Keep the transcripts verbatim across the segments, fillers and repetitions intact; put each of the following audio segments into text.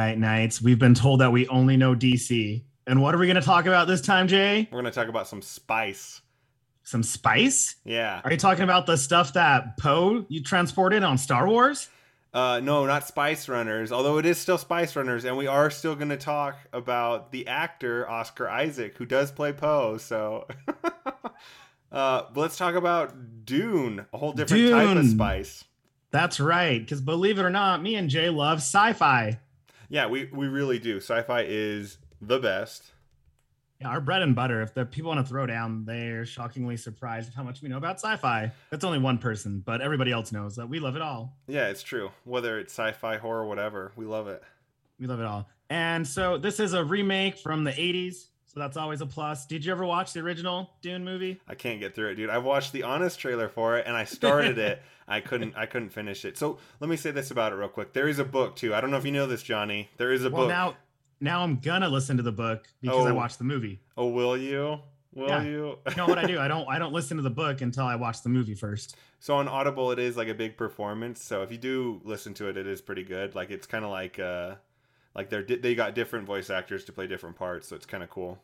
Night Knights. We've been told that we only know D C. And what are we going to talk about this time, Jay? We're going to talk about some spice. Some spice? Yeah. Are you talking about the stuff that Poe you transported on Star Wars? Uh, no, not Spice Runners, although it is still Spice Runners, and we are still going to talk about the actor Oscar Isaac, who does play Poe. So, uh, but let's talk about Dune, a whole different Dune. type of spice. That's right, because believe it or not, me and Jay love sci-fi. Yeah, we we really do. Sci-fi is the best. Yeah, our bread and butter. If the people want to throw down, they're shockingly surprised at how much we know about sci-fi. That's only one person, but everybody else knows that we love it all. Yeah, it's true. Whether it's sci-fi, horror, whatever, we love it. We love it all. And so this is a remake from the eighties, so that's always a plus. Did you ever watch the original Dune movie? I can't get through it, dude. I've watched the Honest trailer for it, and I started it. I couldn't. I couldn't finish it. So let me say this about it real quick. There is a book too. I don't know if you know this, Johnny. There is a well, book. Now, now I'm gonna listen to the book because Oh. I watched the movie. Oh, will you? Will Yeah. you? You know what I do? I don't. I don't listen to the book until I watch the movie first. So on Audible, it is like a big performance. So if you do listen to it, it is pretty good. Like it's kind of like uh, like they're they got different voice actors to play different parts. So it's kind of cool.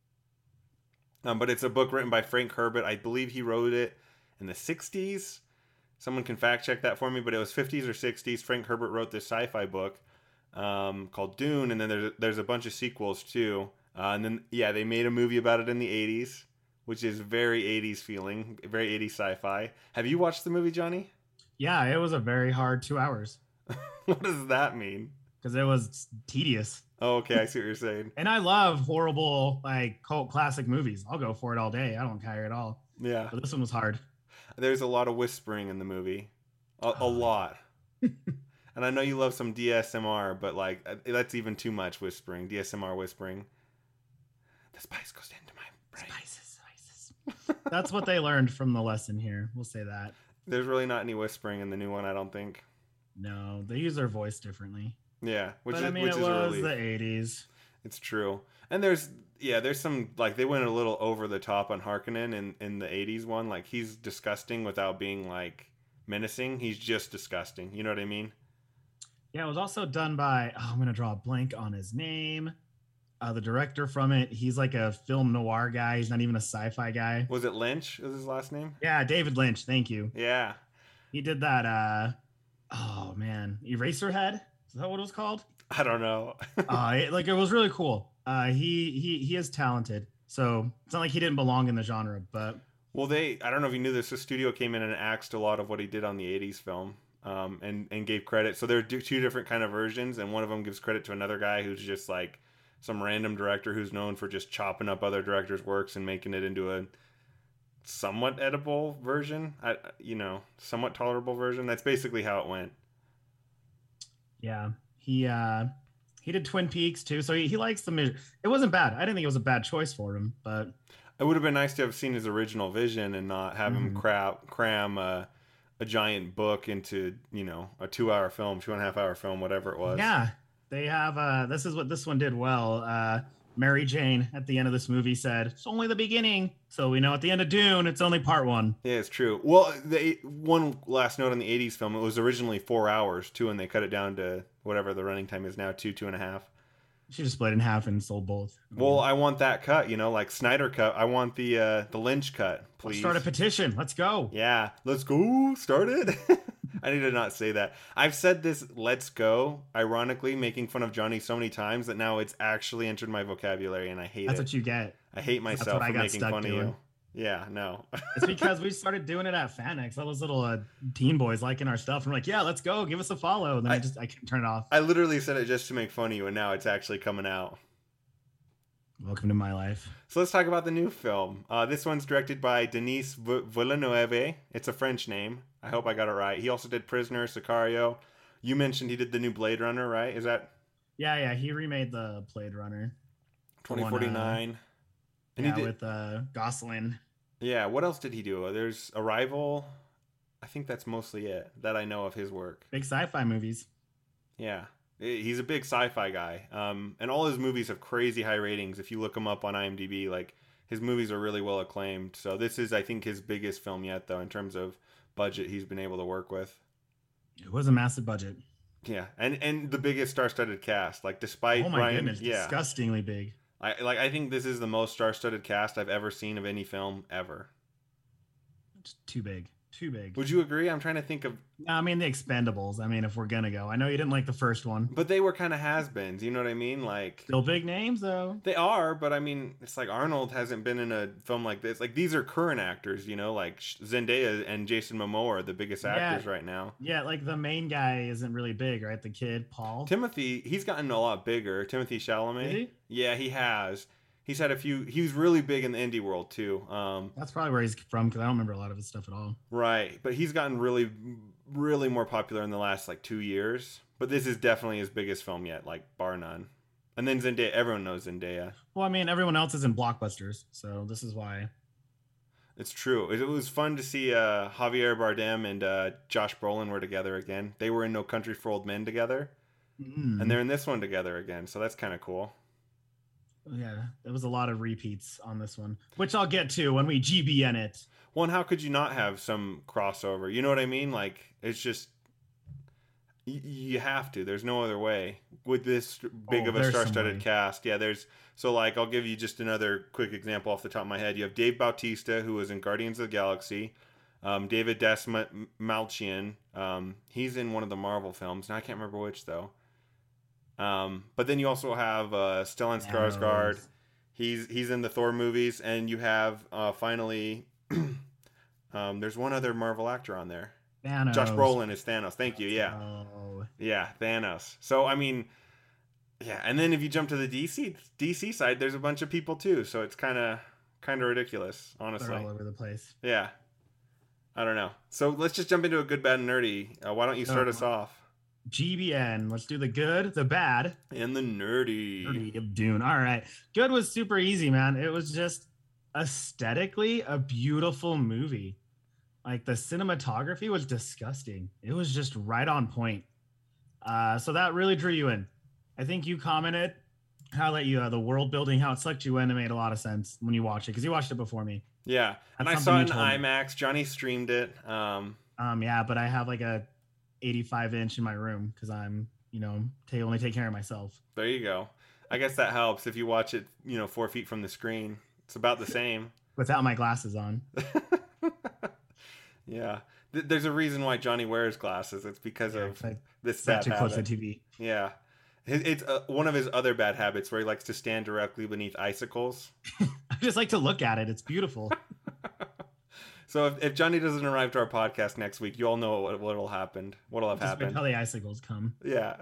Um, but it's a book written by Frank Herbert. I believe he wrote it in the sixties. Someone can fact check that for me, but it was fifties or sixties. Frank Herbert wrote this sci-fi book um, called Dune, and then there's there's a bunch of sequels too. Uh, and then yeah, they made a movie about it in the eighties, which is very eighties feeling, very eighties sci-fi. Have you watched the movie, Johnny? Yeah, it was a very hard two hours What does that mean? because it was tedious. Oh, okay, I see what you're saying. And I love horrible like cult classic movies. I'll go for it all day. I don't care at all. Yeah, But this one was hard. there's a lot of whispering in the movie, a, a lot. And I know you love some D S M R, but like uh, that's even too much whispering. D S M R whispering. The spice goes into my brain. Spices, spices. That's what they learned from the lesson here. We'll say that. There's really not any whispering in the new one, I don't think. No, they use their voice differently. Yeah, which but is I mean, which it is a was relief. the eighties. It's true. And there's yeah, there's some like they went a little over the top on Harkonnen in in the eighties one. Like he's disgusting without being like menacing. He's just disgusting. You know what I mean? Yeah, it was also done by, oh, I'm going to draw a blank on his name. Uh, the director from it, he's like a film noir guy. He's not even a sci-fi guy. Was it Lynch? Was his last name? Yeah, David Lynch. Thank you. Yeah. He did that. Uh, oh, man. Eraserhead? Is that what it was called? I don't know. uh, it, like, it was really cool. Uh, he, he, he is talented. So it's not like he didn't belong in the genre, but... Well, they, I don't know if you knew this, the studio came in and axed a lot of what he did on the eighties film um, and, and gave credit. So there are two different kind of versions, and one of them gives credit to another guy who's just like some random director who's known for just chopping up other directors' works and making it into a somewhat edible version, I, you know, somewhat tolerable version. That's basically how it went. Yeah, he uh, he did Twin Peaks too, so he, he likes the... mi- It wasn't bad. I didn't think it was a bad choice for him, but... It would have been nice to have seen his original vision and not have him Mhm. crap, cram a, a giant book into, you know, a two-hour film, two and a half hour film, whatever it was. Yeah, they have. Uh, this is what this one did well. Uh, Mary Jane at the end of this movie said, "It's only the beginning." So we know at the end of Dune, it's only part one. Yeah, it's true. Well, the one last note on the eighties film, it was originally four hours, too, and they cut it down to whatever the running time is now, two, two and a half. She just split it in half and sold both. Well, I want that cut, you know, like Snyder cut. I want the uh, the Lynch cut, please. Let's start a petition. Let's go. Yeah, let's go. Start it. I need to not say that. I've said this, let's go, ironically, making fun of Johnny so many times that now it's actually entered my vocabulary and I hate That's it. what you get. I hate That's myself what I for got making stuck fun doing. of you. Yeah, no. It's because we started doing it at FanX. All those little uh, teen boys liking our stuff. I'm like, yeah, let's go. Give us a follow. And then I, I- just I can't turn it off. I literally said it just to make fun of you, and now it's actually coming out. Welcome to my life. So let's talk about the new film. Uh, this one's directed by Denis V- Villeneuve. It's a French name. I hope I got it right. He also did Prisoner, Sicario. You mentioned he did the new Blade Runner, right? Is that Yeah, yeah. He remade the Blade Runner. twenty forty-nine? And Yeah, he did, with uh, Gosling. yeah, what else did he do? There's Arrival. I think that's mostly it that I know of his work. Big sci-fi movies. Yeah. He's a big sci-fi guy. Um, and all his movies have crazy high ratings. If you look him up on IMDb, like his movies are really well acclaimed. So this is, I think, his biggest film yet, though, in terms of budget he's been able to work with. It was a massive budget. Yeah, and and the biggest star-studded cast. Like despite Oh my Ryan, goodness, yeah, disgustingly big. I like. I think this is the most star-studded cast I've ever seen of any film ever. It's too big. Too big. Would you agree? I'm trying to think of. No, I mean the Expendables. I mean, if we're gonna go, I know you didn't like the first one. But they were kind of has-beens. You know what I mean? Like Still big names though. they are, but I mean, it's like Arnold hasn't been in a film like this. Like these are current actors. You know, like Zendaya and Jason Momoa are the biggest actors Yeah. right now. Yeah, like the main guy isn't really big, right? The kid, Paul. Timothy, he's gotten a lot bigger. Timothy Chalamet. Did he? Yeah, he has. He's had a few. He was really big in the indie world too. Um, That's probably where he's from because I don't remember a lot of his stuff at all. right, but he's gotten really, really more popular in the last like two years. But this is definitely his biggest film yet, like bar none. And then Zendaya, everyone knows Zendaya. Well, I mean, everyone else is in blockbusters, so this is why. It's true. It, it was fun to see uh, Javier Bardem and uh, Josh Brolin were together again. They were in No Country for Old Men together, Mm. and they're in this one together again. So that's kind of cool. Yeah, there was a lot of repeats on this one, which I'll get to when we G B N it. Well, and how could you not have some crossover? You know what I mean? Like, it's just y- you have to. There's no other way with this big Oh, of a there's some star-studded way. cast. Yeah, there's so like I'll give you just another quick example off the top of my head. You have Dave Bautista, who was in Guardians of the Galaxy. Um, David Desmalchian, um, he's in one of the Marvel films. Now I can't remember which though. Um, but then you also have uh, Stellan Skarsgård. Thanos. He's he's in the Thor movies, and you have uh, finally, um, there's one other Marvel actor on there. Thanos. Josh Brolin is Thanos. Thank you. Yeah, Oh, yeah, Thanos. So I mean, yeah, and then if you jump to the D C D C side, there's a bunch of people too. So it's kind of kind of ridiculous, honestly. they're all over the place. Yeah, I don't know. So let's just jump into a good, bad, and nerdy. Uh, why don't you start Uh, us off? G B N. Let's do the good, the bad, And the nerdy. dirty of Dune. All right. Good was super easy, man. It was just aesthetically a beautiful movie. Like the cinematography was disgusting. It was just right on point. Uh, so that really drew you in. I think you commented how that you uh, the world building, how it sucked you in. It made a lot of sense when you watched it because you watched it before me. Yeah, and I That's saw it in something you told me. IMAX. Johnny streamed it. Um, Um, yeah, but I have like a eighty-five inch in my room because I'm, you know, take only take care of myself. there you go. I guess that helps if you watch it, you know, four feet from the screen. It's about the same. Without my glasses on. Yeah, Th- there's a reason why Johnny wears glasses. It's because Yeah, of I this sat bad too close to habit. the T V. Yeah, It- it's uh, one of his other bad habits where he likes to stand directly beneath icicles. I just like to look at it. It's beautiful. So if, if Johnny doesn't arrive to our podcast next week, you all know what what'll happen. What'll have Just wait happened. till the icicles come. Yeah.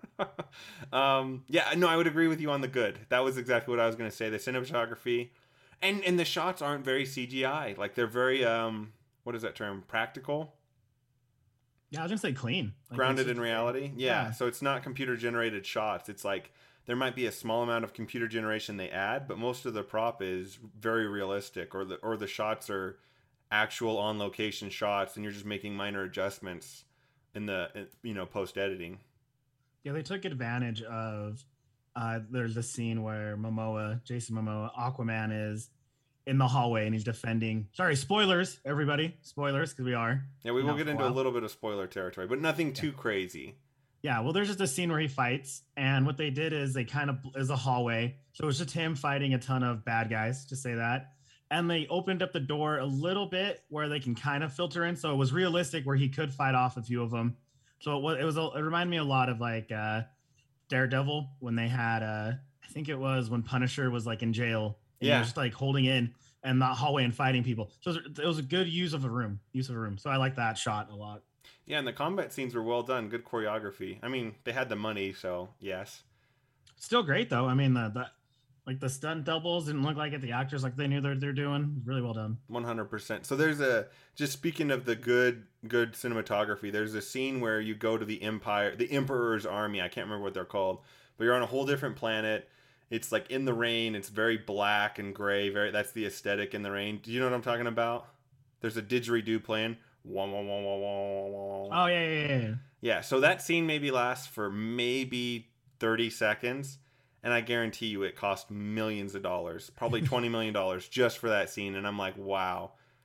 um, yeah, no, I would agree with you on the good. That was exactly what I was going to say. The cinematography and and the shots aren't very C G I. Like they're very um what is that term? Practical? Yeah, I was gonna say clean. Like, Grounded it's in just- reality. Yeah. yeah. So it's not computer generated shots. It's like there might be a small amount of computer generation they add, but most of the prop is very realistic, or the or the shots are actual on location shots, and you're just making minor adjustments in the in, you know post editing. Yeah, they took advantage of. Uh, there's a scene where Momoa, Jason Momoa, Aquaman is in the hallway and he's defending. Sorry, spoilers, everybody. Spoilers, because we are. Yeah, we will Not get for a into a while. little bit of spoiler territory, but nothing too crazy. Yeah, well, there's just a scene where he fights, and what they did is they kind of is a hallway, so it was just him fighting a ton of bad guys, to say that, and they opened up the door a little bit where they can kind of filter in, so it was realistic where he could fight off a few of them. So it was it was a, it reminded me a lot of like uh, Daredevil when they had uh, I think it was when Punisher was like in jail, and Yeah. he was just like holding in and the hallway and fighting people. So it was, it was a good use of a room, use of a room. So I like that shot a lot. Yeah, and the combat scenes were well done. Good choreography. I mean, they had the money, so yes. Still great though. I mean, the, the like the stunt doubles didn't look like it. The actors like they knew they're they're doing really well done. one hundred percent. So there's a just speaking of the good good cinematography, there's a scene where you go to the Empire, the Emperor's army. I can't remember what they're called, but you're on a whole different planet. It's like in the rain. It's very black and gray. Very that's the aesthetic in the rain. Do you know what I'm talking about? There's a didgeridoo playing. Wah, wah, wah, wah, wah, wah, wah. Oh yeah, yeah, yeah, yeah. Yeah, so that scene maybe lasts for maybe thirty seconds, and I guarantee you it cost millions of dollars, probably twenty million dollars just for that scene. And I'm like, wow,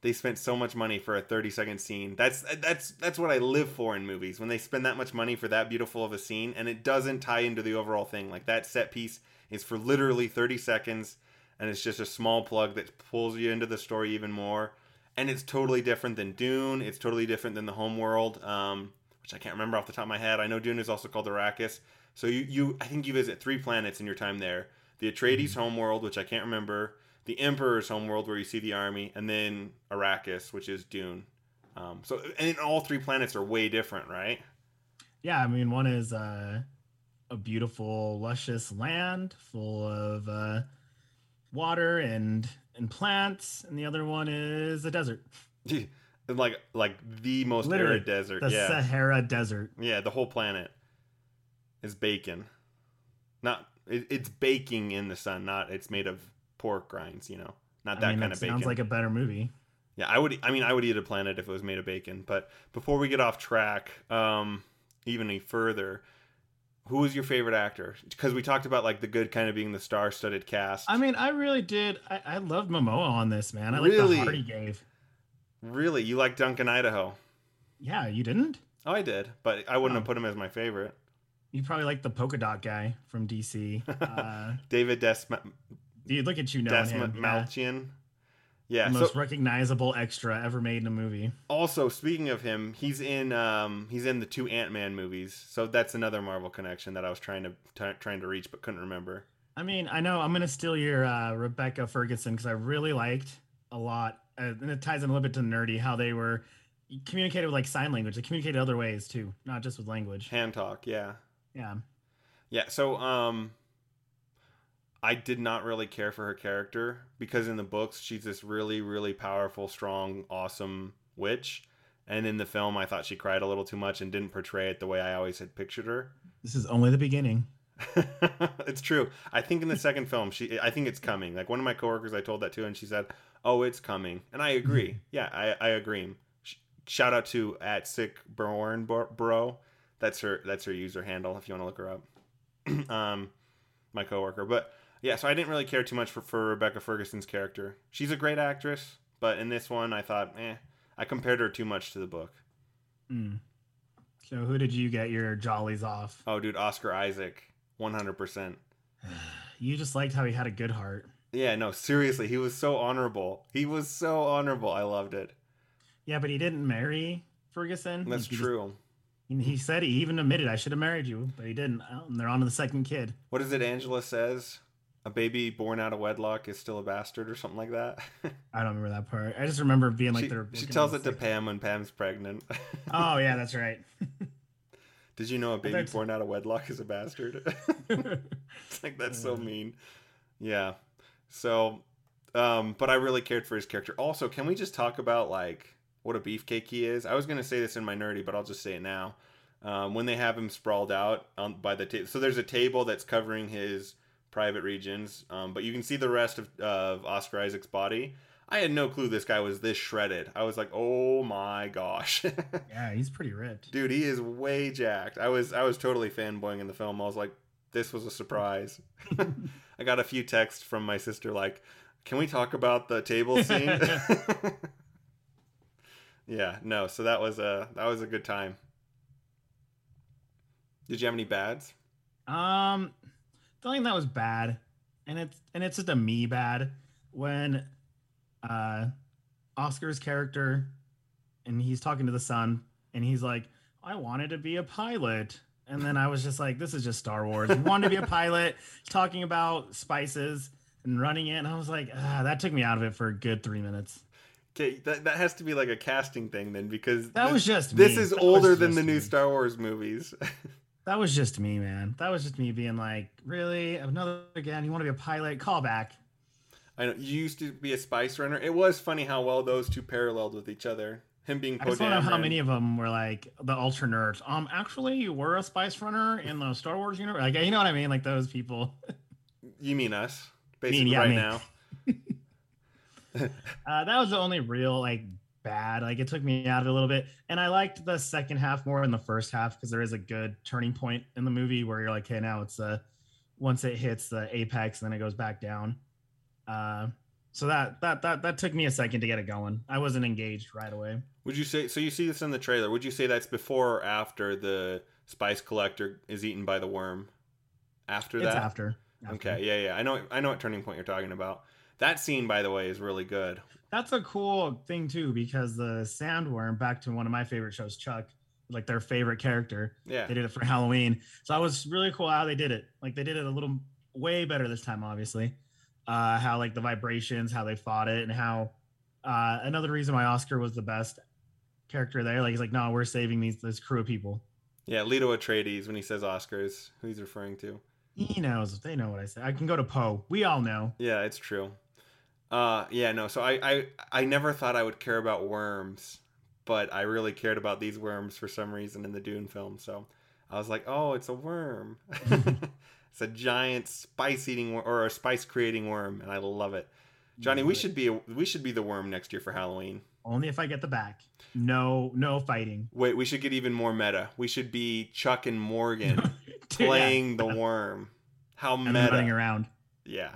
they spent so much money for a thirty second scene. That's that's that's what I live for in movies, when they spend that much money for that beautiful of a scene and it doesn't tie into the overall thing. Like that set piece is for literally thirty seconds and it's just a small plug that pulls you into the story even more. And it's totally different than Dune. It's totally different than the Homeworld, um, which I can't remember off the top of my head. I know Dune is also called Arrakis. So you, you I think you visit three planets in your time there. The Atreides mm-hmm. Homeworld, which I can't remember. The Emperor's Homeworld, where you see the army, and then Arrakis, which is Dune. Um, so, and all three planets are way different, right? Yeah, I mean, one is uh, a beautiful, luscious land full of uh, water and and plants, and the other one is a desert. like like the most Literally, arid desert. The yeah. Sahara Desert. Yeah, the whole planet is bacon. Not it, it's baking in the sun. Not it's made of pork grinds, you know, not that I mean, kind that of bacon. Sounds like a better movie. Yeah, I would. I mean, I would eat a planet if it was made of bacon. But before we get off track, um, even any further, who was your favorite actor? Because we talked about like the good kind of being the star-studded cast. I mean, I really did. I, I loved Momoa on this, man. I like really? the heart he gave. Really, you like Duncan Idaho? Yeah, you didn't? Oh, I did, but I wouldn't oh. have put him as my favorite. You probably like the polka dot guy from D C. Uh, David Desma. Dude, look at you knowing him. Malchian. Yeah, the most so, recognizable extra ever made in a movie. Also, speaking of him, he's in um, he's in the two Ant-Man movies, so that's another Marvel connection that I was trying to t- trying to reach but couldn't remember. I mean, I know I'm gonna steal your uh, Rebecca Ferguson because I really liked a lot, uh, and it ties in a little bit to nerdy how they were communicated with like sign language. They communicated other ways too, not just with language. Hand talk, yeah, yeah, yeah. So, um. I did not really care for her character because in the books she's this really, really powerful, strong, awesome witch, and in the film I thought she cried a little too much and didn't portray it the way I always had pictured her. This is only the beginning. It's true. I think in the second film, she, I think it's coming. Like one of my coworkers, I told that to, and she said, "Oh, it's coming," and I agree. Yeah, I, I agree. Shout out to at sick born bro. That's her. That's her user handle if you want to look her up. um, my coworker, but. Yeah, so I didn't really care too much for, for Rebecca Ferguson's character. She's a great actress, but in this one, I thought, eh, I compared her too much to the book. Mm. So who did you get your jollies off? Oh, dude, Oscar Isaac, one hundred percent. You just liked how he had a good heart. Yeah, no, seriously, he was so honorable. He was so honorable. I loved it. Yeah, but he didn't marry Ferguson. That's he, true. He, just, he said he even admitted, I should have married you, but he didn't. Oh, and they're on to the second kid. What is it Angela says? A baby born out of wedlock is still a bastard or something like that. I don't remember that part. I just remember being like she, they're. She tells it to Pam when Pam's pregnant. Oh yeah, that's right. Did you know a baby born out of wedlock is a bastard? It's like that's so mean. Yeah. So, um, but I really cared for his character. Also, can we just talk about like what a beefcake he is? I was gonna say this in my nerdy, but I'll just say it now. Um, when they have him sprawled out on by the table, so there's a table that's covering his private regions, um, but you can see the rest of, uh, of Oscar Isaac's body. I had no clue this guy was this shredded. I was like, oh my gosh. Yeah, he's pretty ripped. Dude, he is way jacked. I was I was totally fanboying in the film. I was like, this was a surprise. I got a few texts from my sister like, can we talk about the table scene? Yeah, no, so that was a that was a good time. Did you have any bads? Um The only thing that was bad, and it's and it's just a me bad, when uh, Oscar's character, and he's talking to the son, and he's like, I wanted to be a pilot. And then I was just like, this is just Star Wars. I wanted to be a pilot, talking about spices and running it. And I was like, ah, that took me out of it for a good three minutes. Okay, that, that has to be like a casting thing then, because that this, was just this me. is that older than the me. new Star Wars movies. That was just me, man. That was just me being like, really? Another again? You want to be a pilot? Call back. I know you used to be a spice runner. It was funny how well those two paralleled with each other. Him being Poe I just don't know how Dameron. many of them were like the ultra nerds. Um, actually, you were a spice runner in the Star Wars universe. Like, you know what I mean? Like those people. You mean us, basically, mean, yeah, right me. now. uh, that was the only real like bad. Like it took me out of it a little bit, and I liked the second half more than the first half because there is a good turning point in the movie where you're like, hey, now it's uh once it hits the apex and then it goes back down. Uh, So that that that that took me a second to get it going. I wasn't engaged right away. Would you say so? You see this in the trailer. Would you say that's before or after the spice collector is eaten by the worm? After It's that? after. After. Okay, yeah, yeah. I know. I know what turning point you're talking about. That scene, by the way, is really good. That's a cool thing too, because the sandworm, back to one of my favorite shows, Chuck, like their favorite character. Yeah, They did it for Halloween. So I was really cool how they did it. Like they did it a little way better this time, obviously. Uh, how like the vibrations, how they fought it, and how uh, another reason why Oscar was the best character there. Like he's like, no, we're saving these this crew of people. yeah. Leto Atreides, when he says Oscars, who he's referring to. He knows. They know what I say. I can go to Poe. We all know. Yeah, it's true. Uh, yeah, no. So I, I, I never thought I would care about worms, but I really cared about these worms for some reason in the Dune film. So I was like, oh, it's a worm. It's a giant spice-eating or a spice-creating worm, and I love it. Johnny, we should be a, we should be the worm next year for Halloween. Only if I get the back. No, no fighting. Wait, we should get even more meta. We should be Chuck and Morgan playing yeah. the worm. How and meta! then running around. Yeah.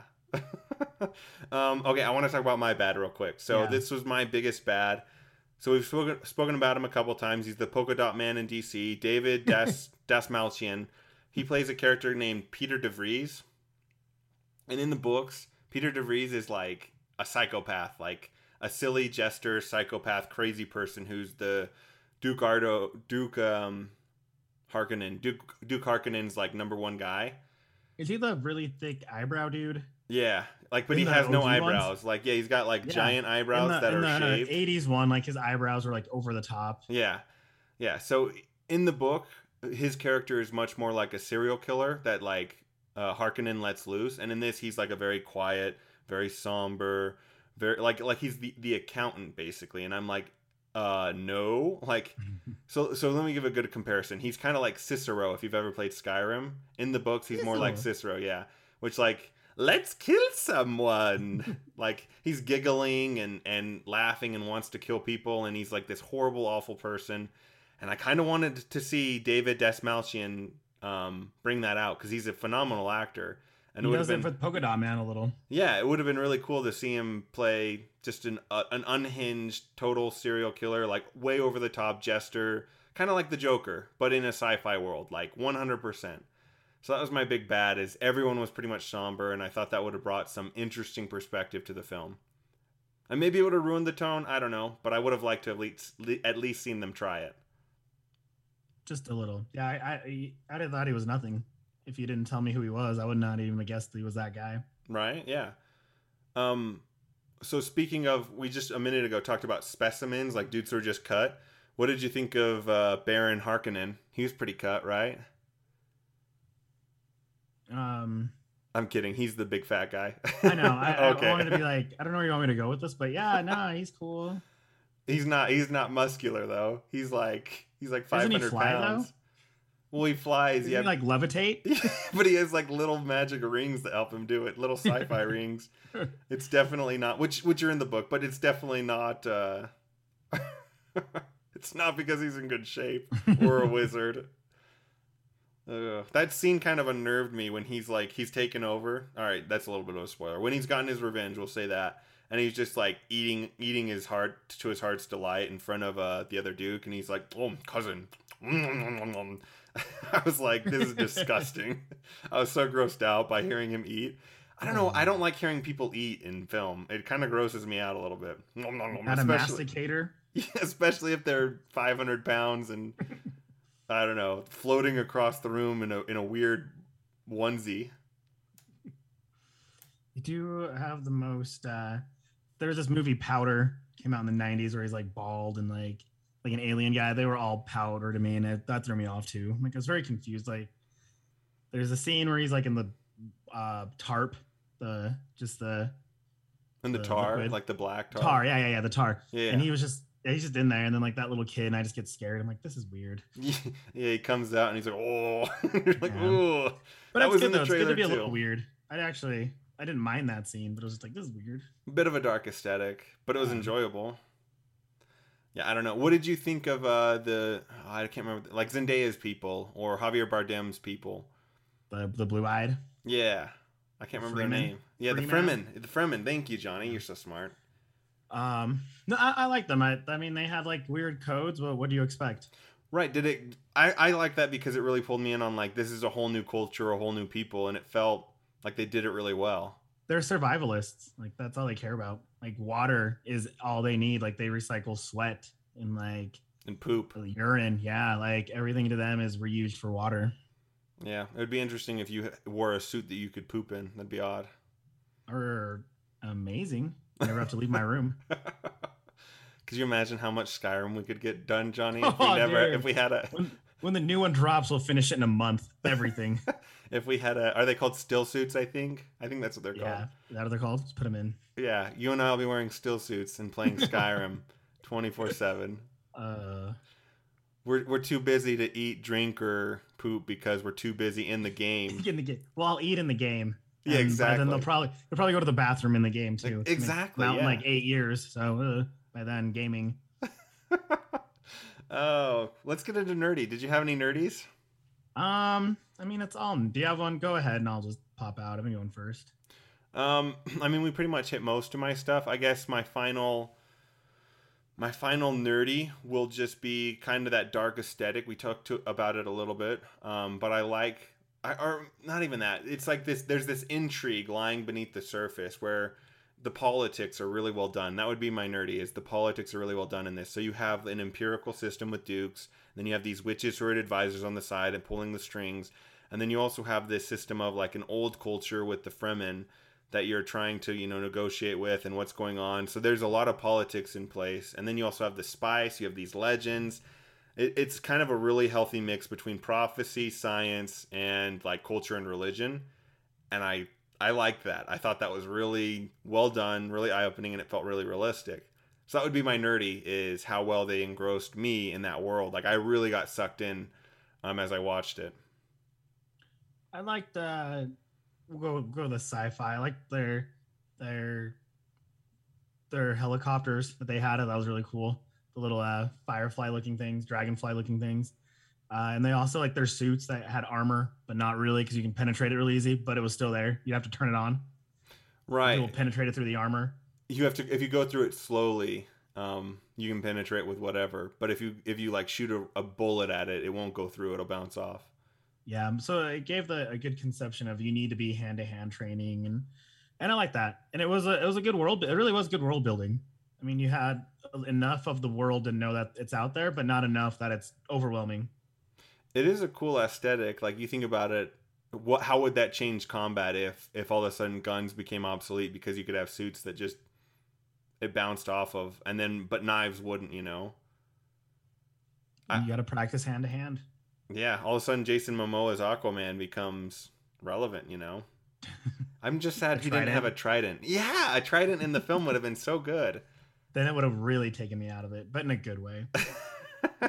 um, okay, I want to talk about my bad real quick. So Yeah. this was my biggest bad. So we've spoken spoken about him a couple times. He's the polka dot man in D C. David Das Dasmalchian. He plays a character named Peter DeVries. And in the books, Peter DeVries is like a psychopath, like a silly jester, psychopath, crazy person who's the Duke Ardo Duke um Harkonnen. Duke Duke Harkonnen's like number one guy. Is he the really thick eyebrow dude? Yeah, like, but In he the has no O G eyebrows. ones? Like, yeah, he's got like Yeah. giant eyebrows in the, that in are the, shaved. eighties one, like his eyebrows were like over the top. Yeah, yeah. So in the book, his character is much more like a serial killer that like uh, Harkonnen lets loose, and in this, he's like a very quiet, very somber, very like like he's the the accountant basically. And I'm like, uh, no, like. So, so let me give a good comparison. He's kind of like Cicero, if you've ever played Skyrim. In the books, he's more like Cicero, yeah. Which, like, let's kill someone. Like, he's giggling and, and laughing and wants to kill people, and he's like this horrible, awful person. And I kind of wanted to see David Dasmalchian um, bring that out, because he's a phenomenal actor. And He it would does have it been, for the Polka Dot Man a little. yeah, it would have been really cool to see him play just an uh, an unhinged, total serial killer, like way over the top jester, kind of like the Joker, but in a sci-fi world, like one hundred percent. So that was my big bad, is everyone was pretty much somber, and I thought that would have brought some interesting perspective to the film. And maybe it would have ruined the tone, I don't know, but I would have liked to at least, at least seen them try it. Just a little. Yeah, I I, I did thought he was nothing. If you didn't tell me who he was, I would not even have guessed he was that guy. Right? Yeah. Um, so speaking of, we just a minute ago talked about specimens, like dudes who are just cut. What did you think of uh, Baron Harkonnen? He was pretty cut, right? Um, I'm kidding. He's the big fat guy. I know. I, okay. I wanted to be like, I don't know where you want me to go with this, but yeah, no, he's cool. He's not. He's not muscular though. He's like he's like five hundred fly, pounds. though? Well, he flies. Does yeah, he like levitate? but he has like little magic rings that help him do it. Little sci-fi rings. It's definitely not which which are in the book, but it's definitely not. Uh, it's not because he's in good shape or a wizard. Ugh. That scene kind of unnerved me when he's like he's taken over. All right, that's a little bit of a spoiler. When he's gotten his revenge, we'll say that, and he's just like eating eating his heart to his heart's delight in front of uh, the other Duke, and he's like, "Oh, cousin." I was like, this is disgusting. I was so grossed out by hearing him eat. I don't know. I don't like hearing people eat in film. It kind of grosses me out a little bit. Not a masticator. Especially if they're five hundred pounds and I don't know, floating across the room in a in a weird onesie. You do have the most. Uh, there was this movie Powder, came out in the nineties, where he's like bald and like like an alien guy. They were all powder to me, and it, that threw me off too. Like I was very confused. Like there's a scene where he's like in the uh, tarp, the just the and the, the tar, liquid. Like the black tar. Tar, yeah, yeah, yeah, the tar. Yeah, and he was just. Yeah, he's just in there, and then like that little kid, and I just get scared. I'm like, this is weird. Yeah, he comes out and he's like, oh, you're like, yeah. Oh. But that was good though. It's good to be too. A little weird. I actually, I didn't mind that scene, but it was just like, this is weird. A bit of a dark aesthetic, but it was um, enjoyable. Yeah, I don't know. What did you think of uh, the? Oh, I can't remember, like Zendaya's people or Javier Bardem's people. The the blue eyed. Yeah. I can't remember Freeman? their name. Yeah, the Freeman? Fremen. The Fremen. Thank you, Johnny. You're so smart. Um, no, I, I like them. I, I mean, they had like weird codes, but what do you expect? Right. Did it? I I like that because it really pulled me in on like this is a whole new culture, a whole new people, and it felt like they did it really well. They're survivalists. Like that's all they care about. Like water is all they need. Like they recycle sweat and like And poop. urine. Yeah, like everything to them is reused for water. Yeah, it would be interesting if you wore a suit that you could poop in. That'd be odd. Or amazing. I never have to leave my room. Could you imagine how much Skyrim we could get done, Johnny? If we Oh, never, dude. if we had a, When, when the new one drops, we'll finish it in a month. Everything. if we had a, are they called still suits? I think, I think that's what they're Yeah, called. is that what they're called? Just put them in. Yeah, you and I'll be wearing still suits and playing Skyrim, twenty four seven. Uh, We're we're too busy to eat, drink, or poop because we're too busy in the game. in the game. Well, I'll eat in the game. Yeah, And by then exactly. they'll probably they'll probably go to the bathroom in the game too. It's Exactly, been out in yeah. like eight years. So uh, by then, gaming. Oh, let's get into nerdy. Did you have any nerdies? Um, I mean, it's all. Do you have one? Go ahead, and I'll just pop out. I've been going first. Um, I mean, we pretty much hit most of my stuff. I guess my final, my final nerdy will just be kind of that dark aesthetic. We talked to about it a little bit, um, but I like, I or not even that. It's like this. There's this intrigue lying beneath the surface where the politics are really well done. That would be my nerdy. Is the politics are really well done in this. So you have an empirical system with dukes, then you have these witches who are advisors on the side and pulling the strings, and then you also have this system of like an old culture with the Fremen that you're trying to, you know, negotiate with and what's going on. So there's a lot of politics in place. And then you also have the spice, you have these legends. It, it's kind of a really healthy mix between prophecy, science, and like culture and religion. And I, I liked that. I thought that was really well done, really eye-opening, and it felt really realistic. So that would be my nerdy, is how well they engrossed me in that world. Like I really got sucked in um, as I watched it. I liked. Uh, we'll go go to the sci-fi. I like their their their helicopters that they had. That was really cool. The little uh, firefly looking things, dragonfly looking things. Uh, and they also like their suits that had armor, but not really because you can penetrate it really easy. But it was still there. You have to turn it on. Right. It will penetrate it through the armor. You have to, if you go through it slowly, um, you can penetrate with whatever. But if you if you like shoot a, a bullet at it, it won't go through. It'll bounce off. Yeah, so it gave the a good conception of you need to be hand to hand training, and and I like that. And it was a it was a good world. It really was good world building. I mean, you had enough of the world to know that it's out there, but not enough that it's overwhelming. It is a cool aesthetic. Like you think about it, what how would that change combat if if all of a sudden guns became obsolete because you could have suits that just it bounced off of, and then but knives wouldn't, you know? I, You got to practice hand to hand. Yeah, all of a sudden Jason Momoa's Aquaman becomes relevant, you know? I'm just sad he didn't have a trident. Yeah, a trident in the film would have been so good. Then it would have really taken me out of it, but in a good way. uh,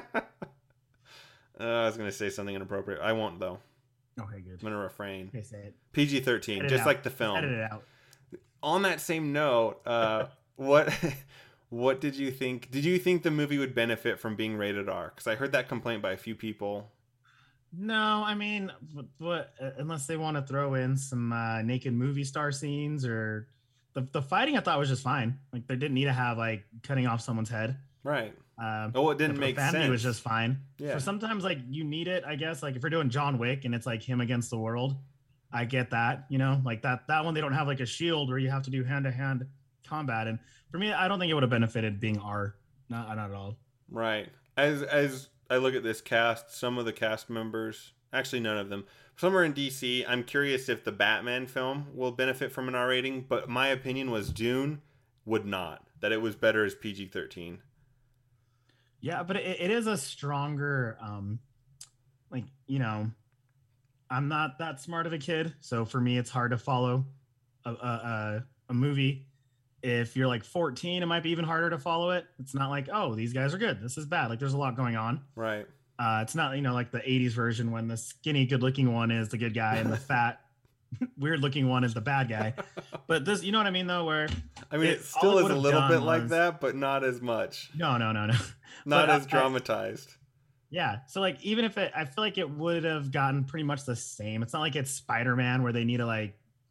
I was going to say something inappropriate. I won't, though. Okay, good. I'm going to refrain. Okay, say it. P G thirteen, Edit just it like the film. Edit it out. On that same note, uh, what what did you think? Did you think the movie would benefit from being rated R? Because I heard that complaint by a few people. No, I mean, what, what uh, unless they want to throw in some uh, naked movie star scenes or the the fighting, I thought was just fine. Like they didn't need to have like cutting off someone's head. Right. Um, Oh, it didn't the make profanity sense. was just fine. Yeah. For sometimes like you need it, I guess. Like if you're doing John Wick and it's like him against the world, I get that. You know, like that that one they don't have like a shield where you have to do hand to hand combat. And for me, I don't think it would have benefited being R. Not not at all. Right. As as I look at this cast, some of the cast members, actually none of them, some are in D C. I'm curious if the Batman film will benefit from an R rating, but my opinion was Dune would not. That it was better as P G thirteen. Yeah, but it, it is a stronger, um, like, you know, I'm not that smart of a kid. So for me, it's hard to follow a, a, a, a movie. If you're like fourteen, it might be even harder to follow it. It's not like, oh, these guys are good. This is bad. Like there's a lot going on. Right. Uh, it's not, you know, like the eighties version when the skinny, good looking one is the good guy and the fat, weird looking one is the bad guy. But this, you know what I mean, though, where I mean, it, it still all it is a would've little done bit like was- that, but not as much. No, no, no, no. Not But as I- dramatized. Yeah. So like even if it I feel like it would have gotten pretty much the same. It's not like it's Spider-Man where they need to like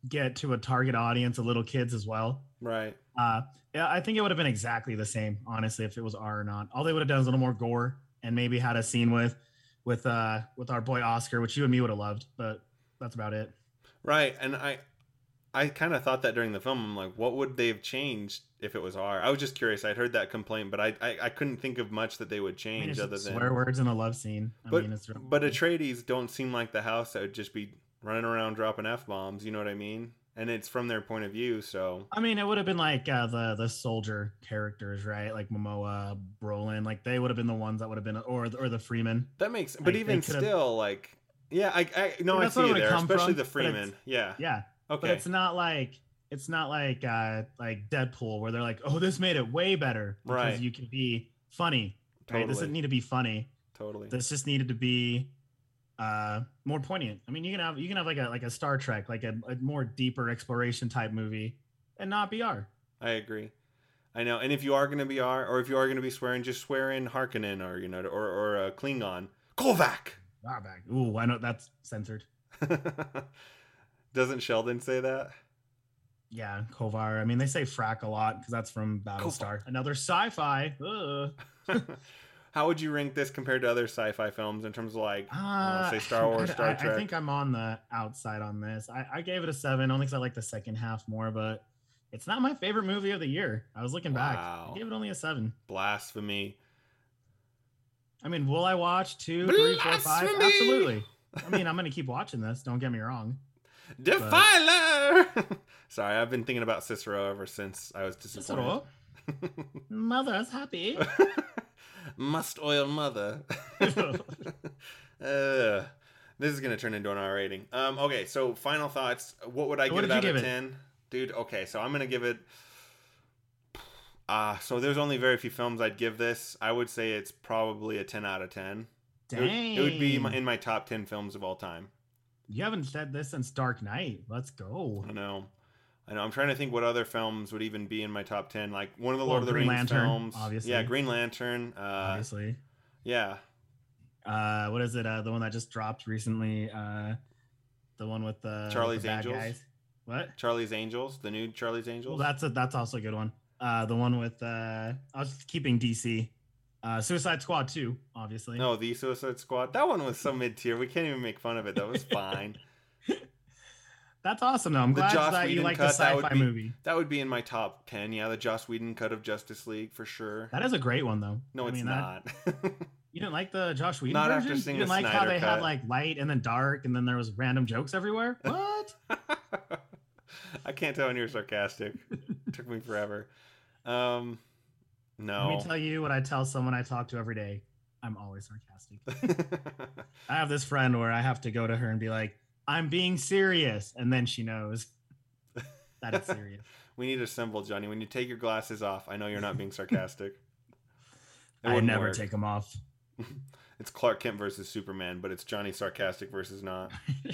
get to a target audience of little kids as well. Right. Uh, yeah, I think it would have been exactly the same, honestly, if it was R or not. All they would have done is a little more gore and maybe had a scene with with uh with our boy Oscar, which you and me would have loved, but that's about it. Right. And I I kind of thought that during the film. I'm like, what would they have changed if it was R? I was just curious. I'd heard that complaint, but I I, I couldn't think of much that they would I change mean, it's other just than swear words in a love scene. I But mean, it's but Atreides don't seem like the house that would just be running around dropping f bombs. You know what I mean? And it's from their point of view, so I mean, it would have been like uh, the the soldier characters, right? Like Momoa, Brolin, like they would have been the ones that would have been, or or the Freeman. that makes. But Like, even they could've- still, like, yeah, I I no, Yeah, I that's see where it you would there, come especially from, the but Freeman. it's- Yeah. Yeah, but Okay. it's not like it's not like uh like Deadpool where they're like, oh, this made it way better because Right. you can be funny. Right? This Totally. didn't need to be funny. Totally. This just needed to be uh more poignant. I mean, you can have you can have like a like a Star Trek, like a, a more deeper exploration type movie, and not B R. I agree. I know. And if you are going to be R, or if you are going to be swearing, just swear in Harkonnen or you know, or or uh, Klingon. Kovac. Ah, back. Ooh, I know that's censored. Doesn't Sheldon say that? Yeah, Kovar. I mean, they say frack a lot because that's from Battlestar. Another sci-fi. Ugh. How would you rank this compared to other sci-fi films in terms of like, uh, say Star Wars, I, Star I, Trek? I think I'm on the outside on this. I, I gave it a seven, only because I like the second half more, but it's not my favorite movie of the year. I was looking back. Wow. I gave it only a seven. Blasphemy. I mean, will I watch two, three, four, five? Blasphemy! Absolutely. I mean, I'm gonna keep watching this. Don't get me wrong. Defiler. Sorry, I've been thinking about Cicero ever since I was disappointed. Cicero, mother's happy. Must oil mother. uh, this is gonna turn into an R rating. Um, okay, so final thoughts. What would I What give it did you out give of it? ten, dude? Okay, so I'm gonna give it. Ah, uh, so there's only very few films I'd give this. I would say it's probably a ten out of ten. Dang. It would, it would be my, in my top ten films of all time. You haven't said this since Dark Knight. Let's go. I know. I know. I'm trying to think what other films would even be in my top ten. Like one of the Well, Lord of the Green Rings Lantern, films. obviously. Yeah, Green Lantern. Uh, Obviously. yeah. Uh, what is it? Uh, the one that just dropped recently. Uh, the one with the Charlie's the bad Angels? guys. What? Charlie's Angels. The new Charlie's Angels. Well, that's a, that's also a good one. Uh, the one with uh, I was keeping D C. Uh, Suicide Squad two, obviously. No, the Suicide Squad. That one was so mid tier. We can't even make fun of it. That was fine. That's awesome though. I'm The glad Joss that you Whedon like the cut, that would sci-fi be- movie. That would be in my top ten. Yeah, the Joss Whedon cut of Justice League for sure. That is a great one though. No, I it's mean, that- not. You didn't like the Josh Whedon Not after version? seeing You didn't the like how Snyder they cut. had like light and then dark and then there was random jokes everywhere? What? I can't tell when you're sarcastic. It took me forever. Um, no. Let me tell you what I tell someone I talk to every day. I'm always sarcastic. I have this friend where I have to go to her and be like, I'm being serious. And then she knows that it's serious. We need a symbol, Johnny. When you take your glasses off, I know you're not being sarcastic. It I wouldn't never work. take them off. It's Clark Kent versus Superman, but it's Johnny sarcastic versus not.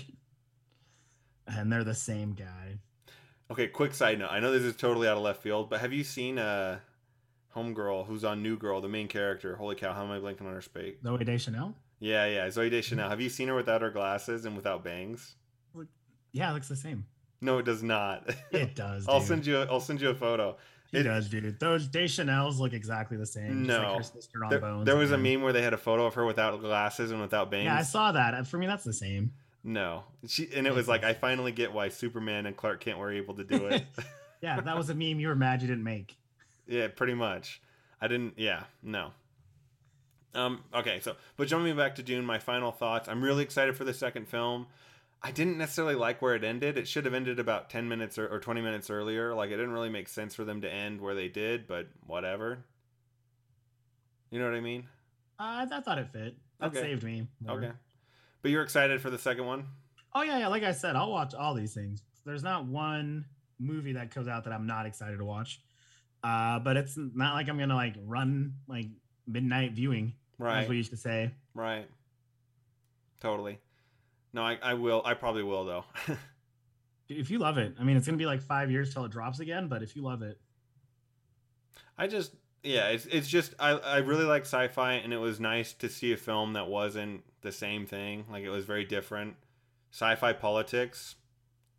And they're the same guy. Okay, quick side note. I know this is totally out of left field, but have you seen uh, Homegirl, who's on New Girl, the main character? Holy cow, how am I blinking on her space? Zoe Deschanel? Yeah, yeah, Zoe Deschanel. Have you seen her without her glasses and without bangs? Yeah, it looks the same. No, it does not. It does. I'll dude. send you. A, I'll send you a photo. He It- does, dude. Those Deschanels look exactly the same. just No. like her sister on There, Bones. there was a again. meme where they had a photo of her without glasses and without bangs. Yeah, I saw that. For me, that's the same. No, she and it was like I finally get why Superman and Clark Kent were able to do it. Yeah, that was a meme you were mad you didn't make. Yeah, pretty much. I didn't. Yeah, no. Um. Okay, so but jumping back to Dune, my final thoughts. I'm really excited for the second film. I didn't necessarily like where it ended. It should have ended about ten minutes or, or twenty minutes earlier. Like it didn't really make sense for them to end where they did, but whatever. You know what I mean? Uh, I thought it fit. That Okay. saved me. more. Okay. But you're excited for the second one? Oh yeah, yeah. Like I said, I'll watch all these things. There's not one movie that comes out that I'm not excited to watch. Uh, but it's not like I'm gonna like run like midnight viewing, Right. as we used to say. Right. Totally. No, I, I will. I probably will, though. If you love it, I mean, it's gonna be like five years till it drops again. But if you love it, I just, yeah, it's, it's just, I, I really like sci-fi, and it was nice to see a film that wasn't the same thing. Like, it was very different. Sci-fi politics,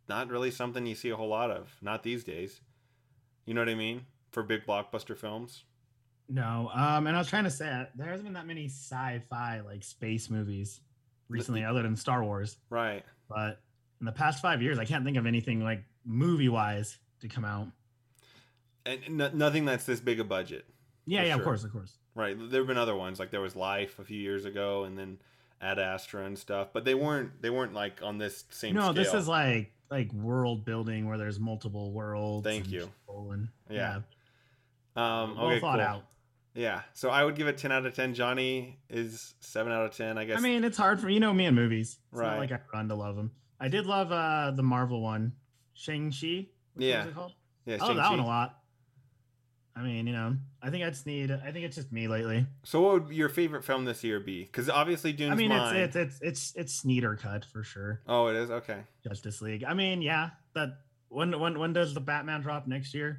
not really something you see a whole lot of. Not these days. You know what I mean? For big blockbuster films. No, um, and I was trying to say uh, there hasn't been that many sci-fi like space movies recently, other than Star Wars. Right. But in the past five years, I can't think of anything like movie-wise to come out. And n- nothing that's this big a budget. Yeah, yeah, sure. of course, of course. Right. There have been other ones, like there was Life a few years ago, and then Ad Astra and stuff, but they weren't they weren't like on this same. No, scale. this is like like world building where there's multiple worlds. Thank and you. And, yeah. yeah. Um. Well Okay. thought Cool. out. Yeah. So I would give it ten out of ten. Johnny is seven out of ten, I guess. I mean, it's hard for you know me and movies. It's Right. not like I run to love them. I did love uh the Marvel one, Shang-Chi. What Yeah. was it called? yeah. I love that Shang-Chi. one a lot. I mean, you know, I think I just need. I think it's just me lately. So what would your favorite film this year be? Because obviously Dune's I mean, mine. it's it's it's it's it's Snyder cut for sure. Oh, it is? Okay. Justice League. I mean, yeah. That when when when does the Batman drop next year?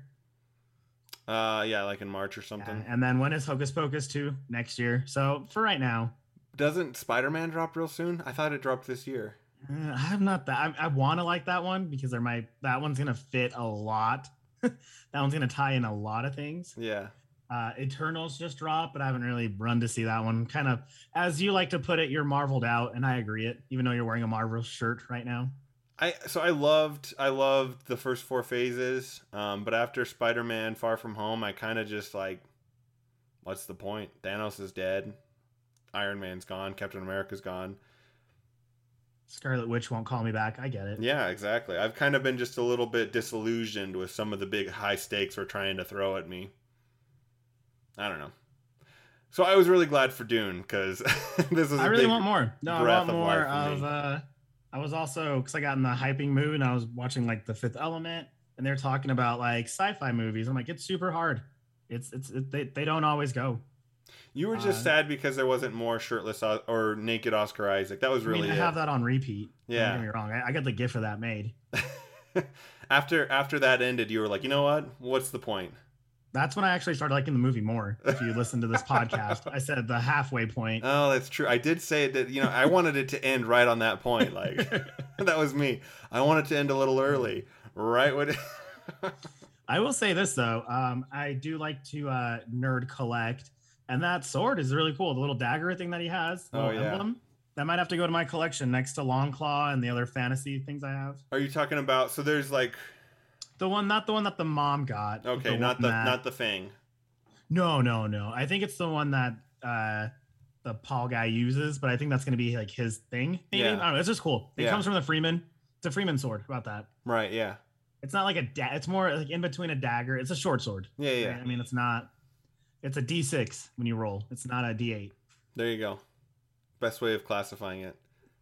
Uh, yeah, like in March or something. Yeah, and then when is Hocus Pocus two next year? So for right now, Doesn't Spider-Man drop real soon? I thought it dropped this year. uh, I'm not that. I, I want to like that one because there might that one's gonna fit a lot. That one's gonna tie in a lot of things. Yeah. Uh, Eternals just dropped, but I haven't really run to see that one. Kind of, as you like to put it, you're marveled out, and I agree it. Even though you're wearing a Marvel shirt right now. I so I loved I loved the first four phases, um, but after Spider-Man: Far From Home, I kind of just like, what's the point? Thanos is dead, Iron Man's gone, Captain America's gone. Scarlet Witch won't call me back. I get it. Yeah, exactly. I've kind of been just a little bit disillusioned with some of the big high stakes we're trying to throw at me. I don't know. So I was really glad for Dune because this is. I a really big want more. No, I breath want of more life for of. me. uh I was also because I got in the hyping mood and I was watching like The Fifth Element and they're talking about like sci-fi movies. I'm like, it's super hard. It's it's it, they they don't always go. You were just uh, sad because there wasn't more shirtless O- or naked Oscar Isaac. That was really I mean, I it. have that on repeat. Yeah. Don't get me wrong. I, I got the gift of that made. after after that ended, you were like, you know what? What's the point? That's when I actually started liking the movie more. If you listen to this podcast, I said the halfway point. Oh, that's true. I did say that. You know, I wanted it to end right on that point. Like that was me. I wanted to end a little early, right? When I will say this though, um, I do like to uh, nerd collect, and that sword is really cool. The little dagger thing that he has, the Oh, little yeah. emblem, that might have to go to my collection next to Longclaw and the other fantasy things I have. Are you talking about? So there's like, The one, not the one that the mom got. but okay, not one the that- not the Fang. No, no, no. I think it's the one that uh, the Paul guy uses, but I think that's going to be like his thing. Maybe Yeah. I don't know. It's just cool. It Yeah. comes from the Freeman. It's a Freeman sword. How about that? Right? Yeah. It's not like a da- it's more like in between a dagger. It's a short sword. Yeah. Yeah. Right? I mean, it's not. It's a D six when you roll. It's not a D eight. There you go. Best way of classifying it.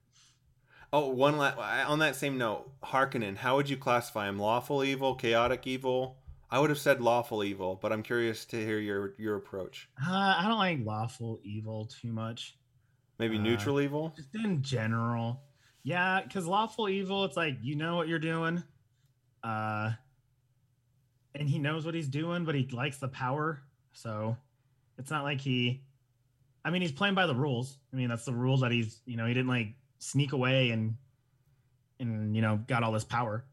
Oh, one la- on that same note, Harkonnen. How would you classify him? Lawful evil, chaotic evil? I would have said lawful evil, but I'm curious to hear your your approach. Uh, I don't like lawful evil too much. Maybe Uh, neutral evil. Just in general. Yeah, because lawful evil, it's like you know what you're doing. Uh and he knows what he's doing, but he likes the power. So it's not like he I mean, he's playing by the rules. I mean, that's the rules that he's, you know, he didn't like sneak away and and you know, got all this power.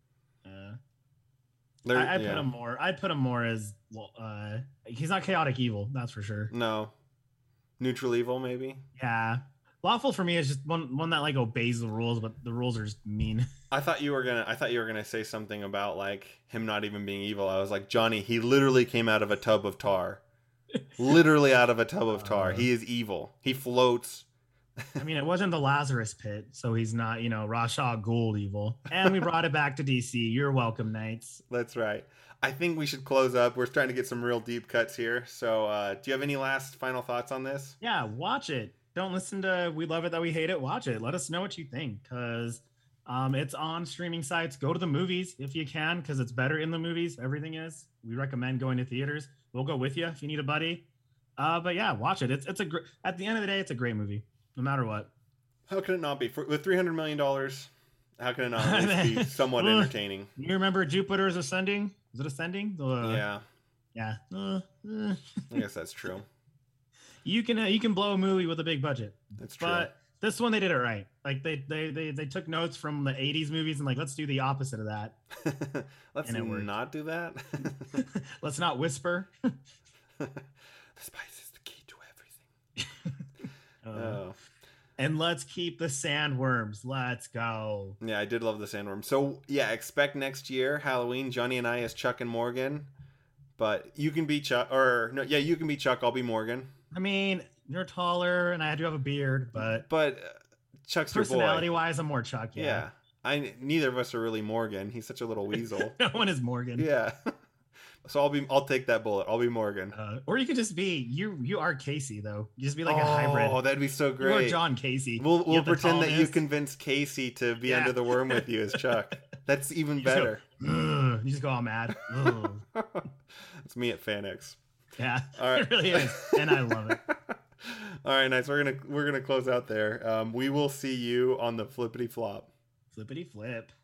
Uh There- I, I'd yeah. put him more. I'd put him more as well, uh he's not chaotic evil, that's for sure. No. Neutral evil, maybe. Yeah. Lawful for me is just one one that like obeys the rules, but the rules are just mean. I thought you were gonna. I thought you were gonna say something about like him not even being evil. I was like, Johnny, he literally came out of a tub of tar. Literally out of a tub of tar. Uh, He is evil. He floats. I mean, it wasn't the Lazarus pit, so he's not, you know, Rasha Gould evil. And we brought it back to D C. You're welcome, Knights. That's right. I think we should close up. We're trying to get some real deep cuts here. So, uh, do you have any last final thoughts on this? Yeah, watch it. Don't listen to We Love It That We Hate It. Watch it. Let us know what you think, because um, it's on streaming sites. Go to the movies if you can, because it's better in the movies. Everything is. We recommend going to theaters. We'll go with you if you need a buddy. Uh, but yeah, watch it. It's it's a gr- at the end of the day, it's a great movie, no matter what. How can it not be? For, with three hundred million dollars, how can it not at least be somewhat Well, entertaining? You remember Jupiter's Ascending? Is it Ascending? Uh, Yeah, Yeah. Uh, uh. I guess that's true. You can uh, you can blow a movie with a big budget, That's true. but This one they did it right. Like they they they they took notes from the eighties movies and like let's do the opposite of that. Let's not do that. Let's not whisper. The spice is the key to everything. uh, oh. And let's keep the sandworms. Let's go. Yeah, I did love the sandworm. So yeah, expect next year Halloween Johnny and I as Chuck and Morgan. But you can be Chuck, or no, yeah, you can be Chuck. I'll be Morgan. I mean, you're taller, and I do have a beard, but but uh, Chuck's your boy. Personality-wise, I'm more Chuck. Yeah. yeah, I neither of us are really Morgan. He's such a little weasel. No one is Morgan. Yeah. So I'll be. I'll take that bullet. I'll be Morgan. Uh, or you could just be you. You are Casey though. You just be like oh, a hybrid. Oh, that'd be so great. You are John Casey. We'll we'll pretend that you tallness. convinced Casey to be Yeah. under the worm with you as Chuck. That's even You just better. Go, "Ugh," you just go all mad. Ugh. It's me at FanX. Yeah, All right. it really is, and I love it. All right, nice. We're gonna we're gonna close out there. Um, we will see you on the flippity flop. Flippity flip.